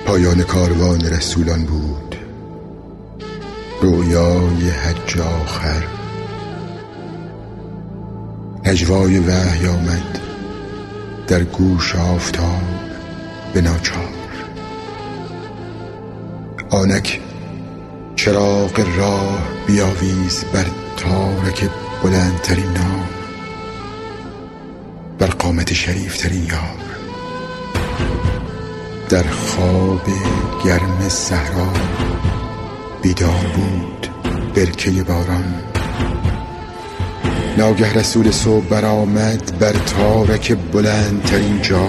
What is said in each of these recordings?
پایان کاروان رسولان بود، رویای حج آخر. نجوای وحی آمد در گوش آفتاب به ناچار. آنک چراغ راه بیاویز بر تارک بلندترین نام، بر قامت شریفترین یار. در خواب گرم صحرا بیدار بود برکه باران. ناگه رسول صبح برآمد بر تارک بلندترین جای.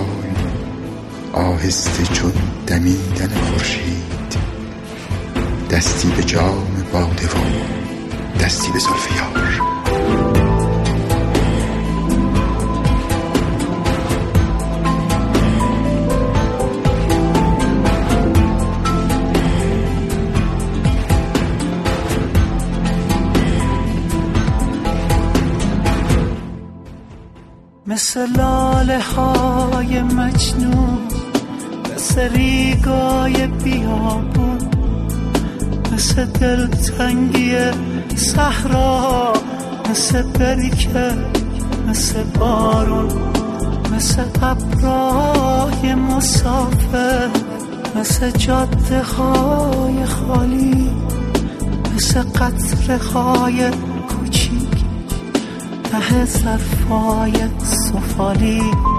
آهسته چون دمیدن خورشید، دستی به جام باده و دستی به زلف یار. مثل لاله های مجنون، مثل ریگای بیابون، مثل دلتنگی صحرا، مثل برکه، مثل بارون، مثل ابرای مسافر، مثل جاده های خالی، مثل قطره های کوچیک ته ظرفای سفالی.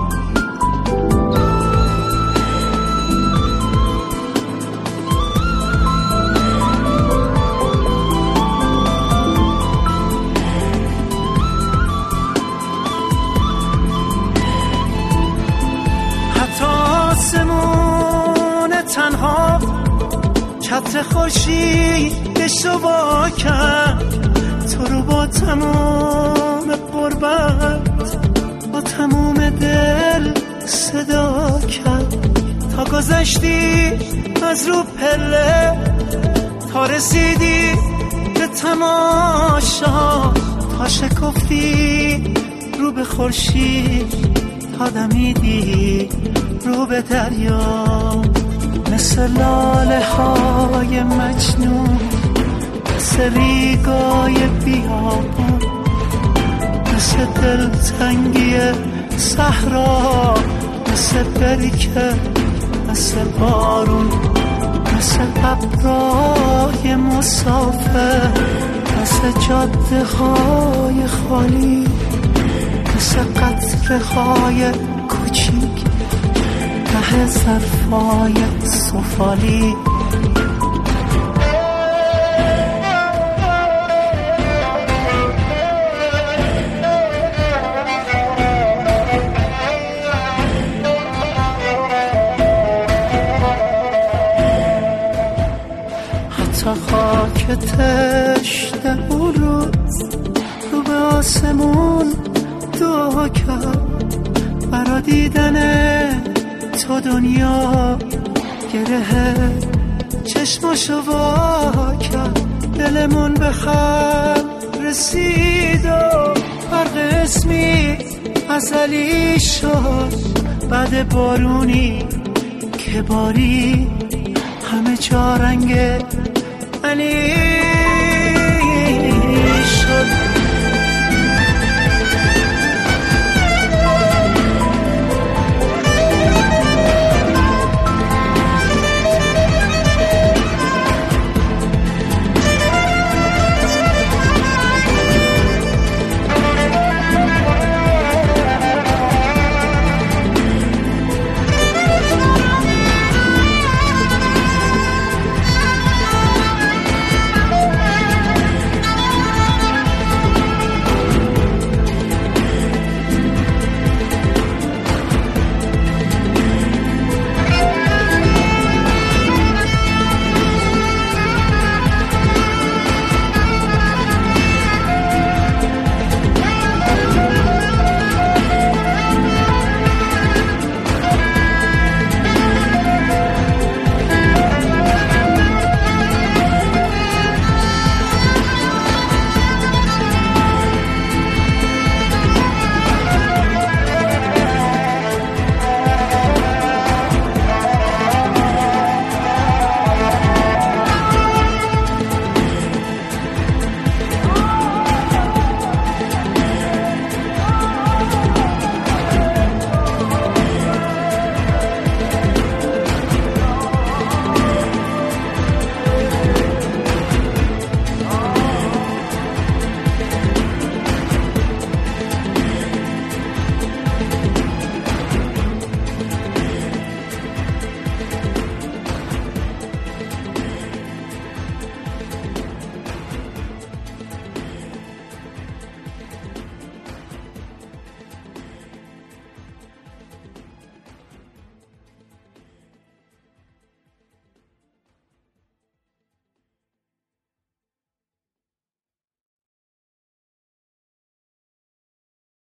حتی آسمون تنها چتر خورشیدش رو وا کرد، تو رو با تمام قربت، با تمام دل صدا کرد. تا گذشتی از رو پله، تا رسیدی به تماشا، تا شکفتی رو به خورشید، تا دمیدی رو به دریا. مثل لاله های مجنون، مثل ریگای بیابون، مثل دلتنگی صحرا، مثل برکه، مثل بارون، مثل ابرای مسافر، مثل جاده های خالی، مثل قطره های کوچیک ته ظرفای سفالی. خاک تشنه اون روز رو به آسمون دعا کرد، برا دیدن تو دنیا گره چشماشو وا کرد. دلمون به خلق رسید و فرق اسمی ازلی شد، بعد بارونی که باری همه جا رنگ علی شد.